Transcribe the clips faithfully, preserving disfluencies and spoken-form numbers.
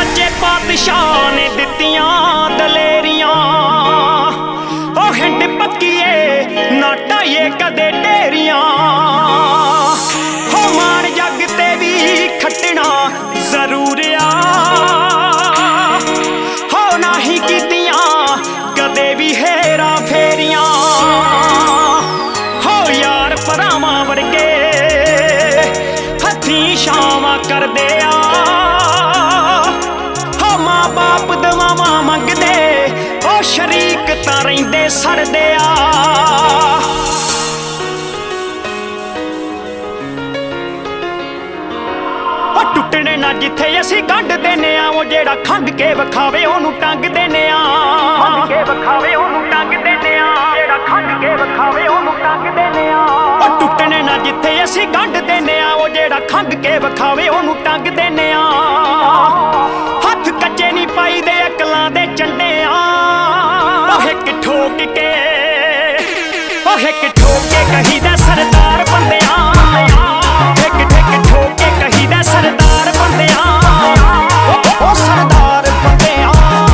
सच्चे पातशाह ने दित्तियां दलेरियां ओ हिंड पक्कीए ना ढाइए कदे ढेरियां हो मान जग ते भी खट्टना जरूर आ हो नाही कीतियां कदे भी हेरा फेरियां हो यार भरावां वर्गे हथी छावां करदे आ बाप दवावां मंगदे ओ शरीक तां रहिंदे सड़दे आ ओ टुटने ना जिथे असीं गंढ देने आ ओ जेड़ा खंड के विखावे ओनू टंग देने आ खंड के विखावे ओनू टंग देने आ जेड़ा खंड के विखावे ओनू टंग देने आ ओ टुटने ना जिथे असीं गंढ देने आ ओ जेड़ा खंड के विखावे ओनू टंग देने आ हथ कच्चे नहीं पाई दे अकलां दे झंडे आ हिक ठोक के ओ हिक ठोक के कहीदा सरदार बंदियां हिक ठिक ठोक के कहीदा सरदार बंदियां ओ सरदार बंदियां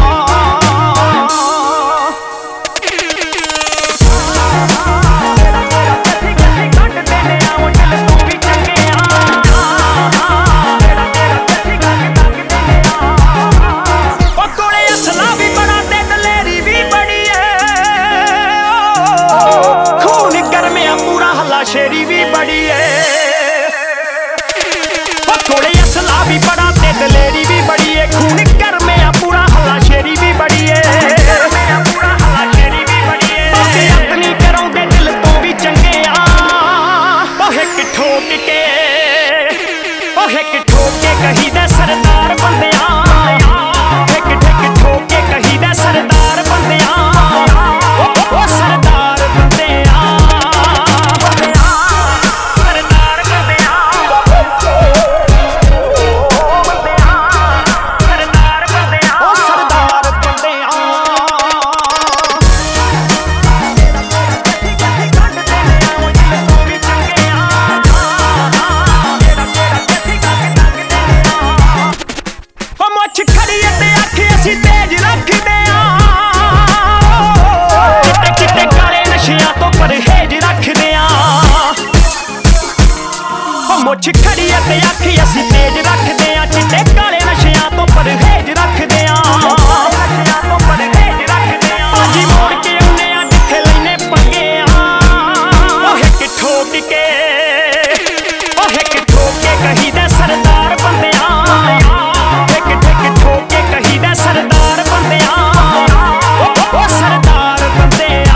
शेरी भी बड़ी है थोड़े असला भी बड़ा ते दलेरी भी बड़ी है खून कर में पूरा हला शेरी भी बड़ी है पूरा हला शेरी भी बड़ी है अपनी करों दे दिल तो भी चंगे आ ओ हिक ठोक के ओ हिक ठोक के कहीदा सरदार बंदियां हिक ठिक ठोक के कहीदा सरदार बंदियां ओ सरदार बंदियां मुछ खड़ी ते आखी असीं तेज रखदे आ चिट्टे काले नशियां तो परहेज रखदे आ जी मोड़ के आउने आ जिथे लैने पंगे आ ओ हिक ठोक के ओ हिक ठोक के कहीदा सरदार बंदियां हिक ठिक ठोक के कहीदा सरदार बंदियां ओ सरदार बंदियां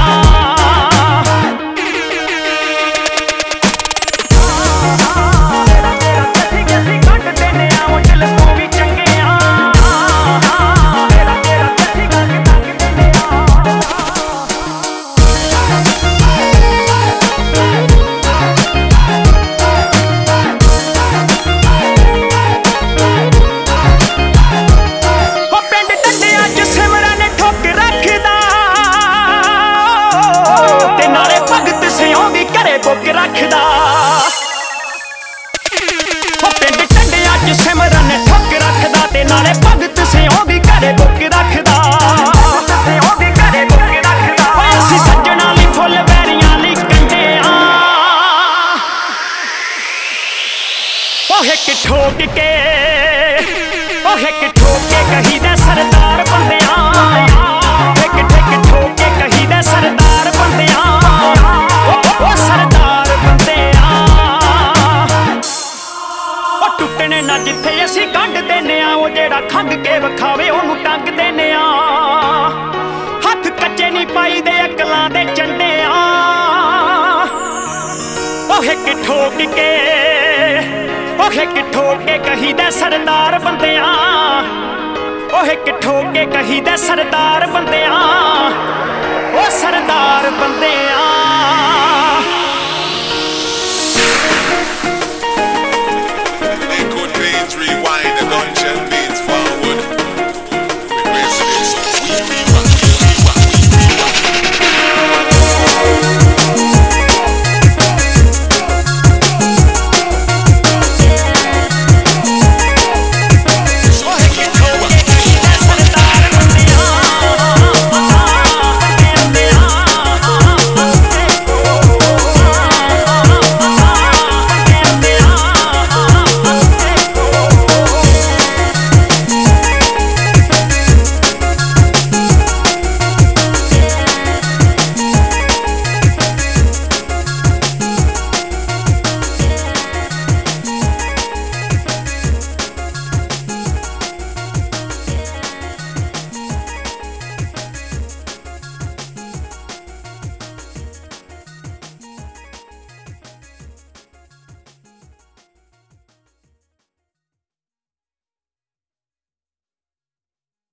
बुक रखदा ओ पिंड टंडियां च सिमरन ठुक रखदा ते नाले भगत सिंह दी घरे बुक रखदा असीं सज्जणा लई फुੱਲ वैरियां लई कंडे आ ओ हिक ठोक के ओ हिक ठोक के कहीदा सरदार बंदियां हिक ठिक ठोक के कहीदा सरदार बंदियां ओ सरदार बंदियां ओ टुटने ना जिथे असीं गंढ देने आ ओ जेड़ा खंड के विखावे ओनू टंग देने आ हथ कच्चे नहीं पाई दे अकलां दे झंडे आ ओ हिक ठोक के ओ हिक ठोक के कहीदा सरदार बंदियां ओ हिक ठोक के कहीदा सरदार बंदियां ओ सरदार बंदियां।